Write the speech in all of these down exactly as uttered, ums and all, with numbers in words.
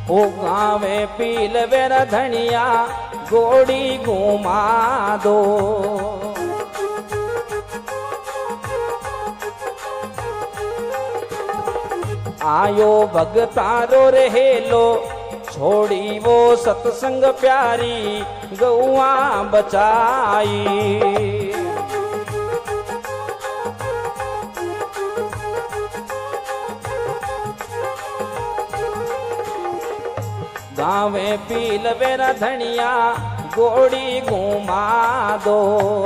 ओ गावे पील वेरा धनिया गोड़ी घुमा दो। आयो भगतारो रहेलो छोड़ी वो सत्संग प्यारी गौआ बचाई। गावे पील वेरा धनिया गोड़ी घुमा दो।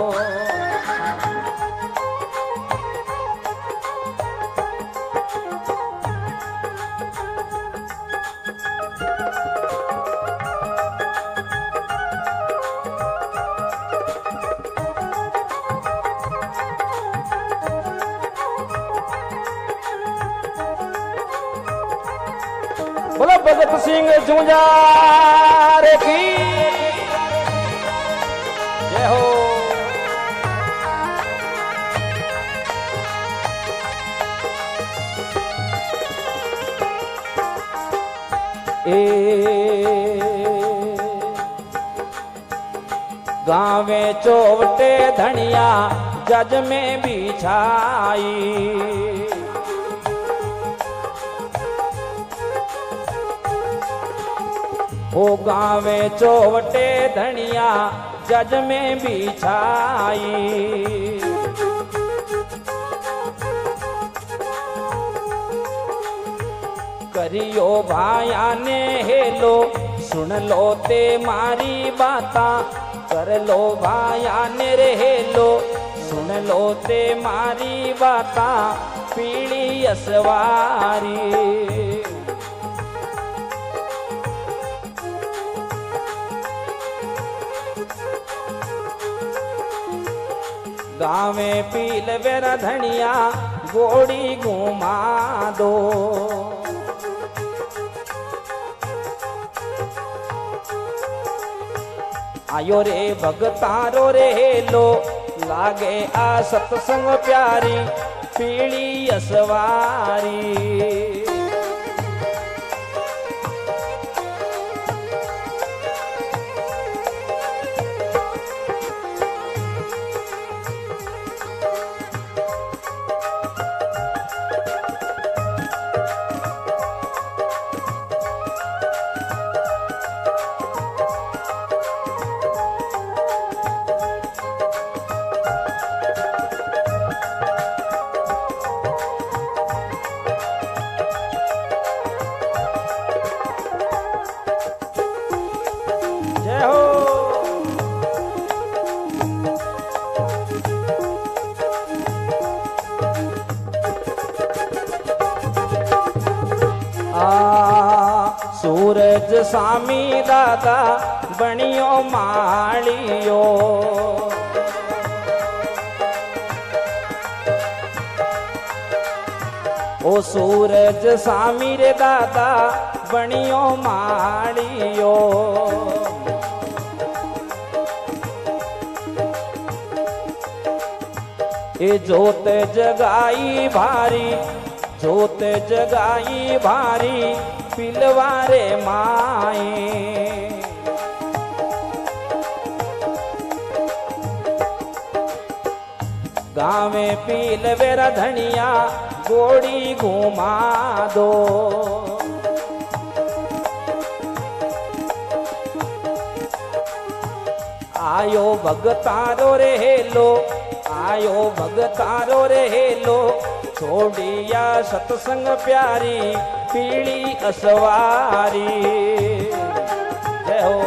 बोलो भगत सिंह जूझार की जय हो। ए गावे चौवटे धनिया जज में बिछाई। ओ गावे चौवटे धनिया जज में बिछाई। करियो भाया ने हेलो सुन लो ते मारी बाता। कर लो भाया ने रे हेलो सुन लो ते मारी बाता। पीली असवारी गावे पील वेरा धनिया गोड़ी घुमा दो। आयो रे भगतारो रे लो लागे आ सत्संग प्यारी पीली असवारी। सूरज सामी दादा बनियो मालियो। ओ सूरज सामी रे दादा बनियो मालियो। ए जोत जगाई भारी जोत जगाई भारी पिलवारे माए। गावे पील वेरा धनिया गोड़ी घुमा दो। आयो भगतारो रे हेलो आयो भगतारो रे हेलो छोड़िया सत्संग प्यारी पीली असवारी। जय हो।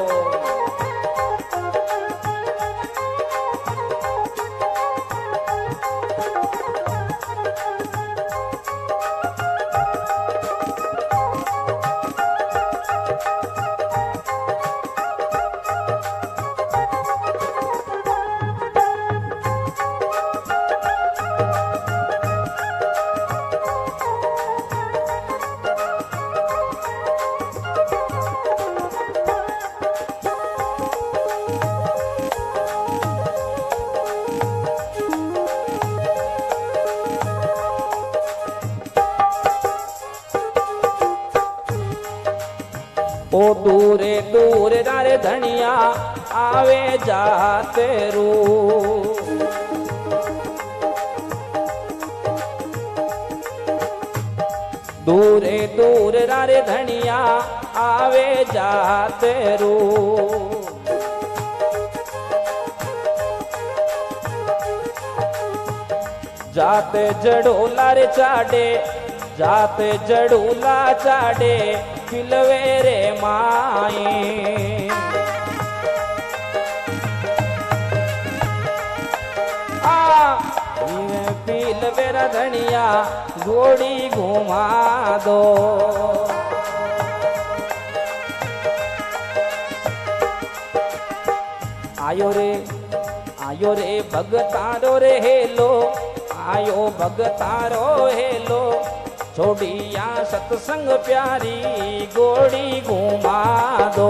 ओ दूरे दूर रे धनिया आवे जाते रू दूरे दूर रे धनिया आवे जाते रू जाते जड़ोला रे चाडे जाते जड़ूला चाडे पिलवे रे माई आ पिलवे रा धनिया घोड़ी घुमा दो आयो रे आयो रे भगतारो रे हेलो आयो भगतारो हेलो छोड़िया सत्संग प्यारी गोड़ी घुमा दो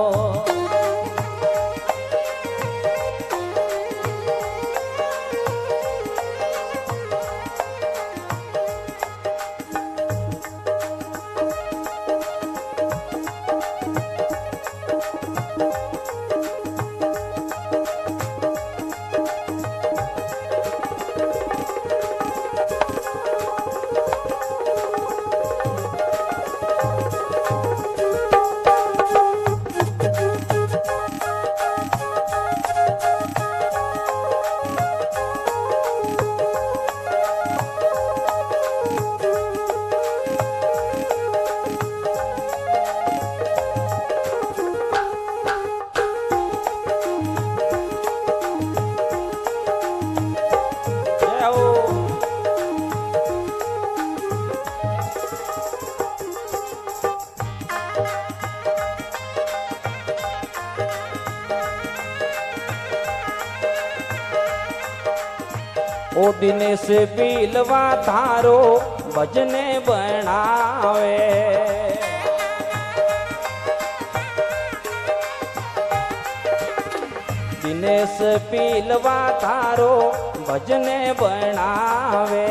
ओ दिनेश पीलवा थारो भजने बनावे दिनेश पीलवा थारो भजने बनावे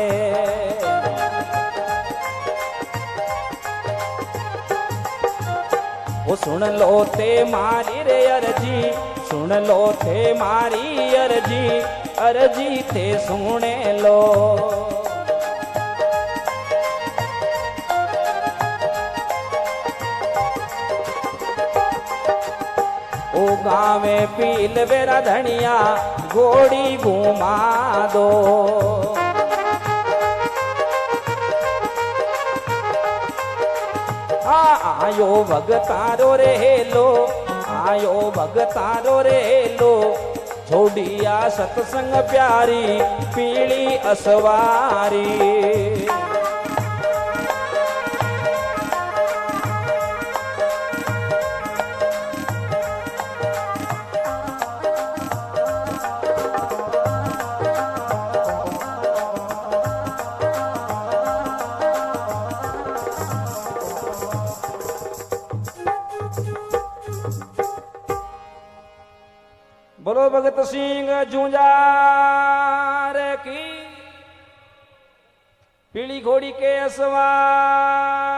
ओ सुन लो ते मारी रे अर्जी सुन लो थे मारी अर्जी अर्जी थे सुने लो ओ गावे पील बेरा धनिया घोड़ी घुमा दो आ आयो भगतारो रे हेलो आयो भगतारो रे हेलो छोड़िया सत्संग प्यारी पीली असवारी बोलो भगत सिंह जूंजार की पीली घोड़ी के असवार